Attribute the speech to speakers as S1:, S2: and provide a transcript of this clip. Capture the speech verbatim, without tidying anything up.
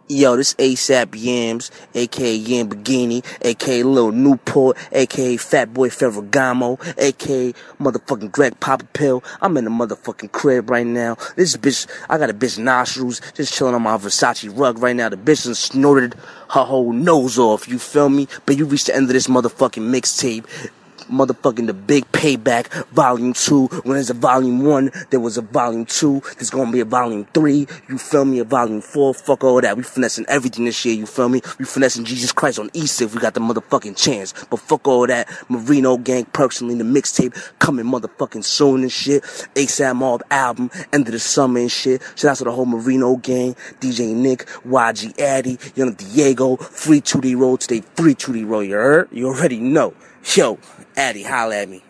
S1: Yo, this ASAP Yams, aka Yambagini, aka Lil Newport, aka Fatboy Ferragamo, aka motherfucking Greg Papa Pill. I'm in the motherfucking crib right now. This bitch, I got a bitch nostrils, just chilling on my Versace rug right now. The bitch done snorted her whole nose off, you feel me? But you reached the end of this motherfucking mixtape. Motherfucking The Big Payback, Volume two. When there's a Volume one, there was a Volume two. There's gonna be a Volume three. You feel me? A Volume four. Fuck all that. We finessing everything this year, you feel me? We finessing Jesus Christ on Easter if we got the motherfucking chance. But fuck all that. Marino Gang, personally, the mixtape coming motherfucking soon and shit. ASAP Mob album, end of the summer and shit. Shout out to the whole Marino Gang, D J Nick, Y G Addy, Young Diego, Free two D Road today, Free two D Road, you heard? You already know. Yo, Addy, holla at me.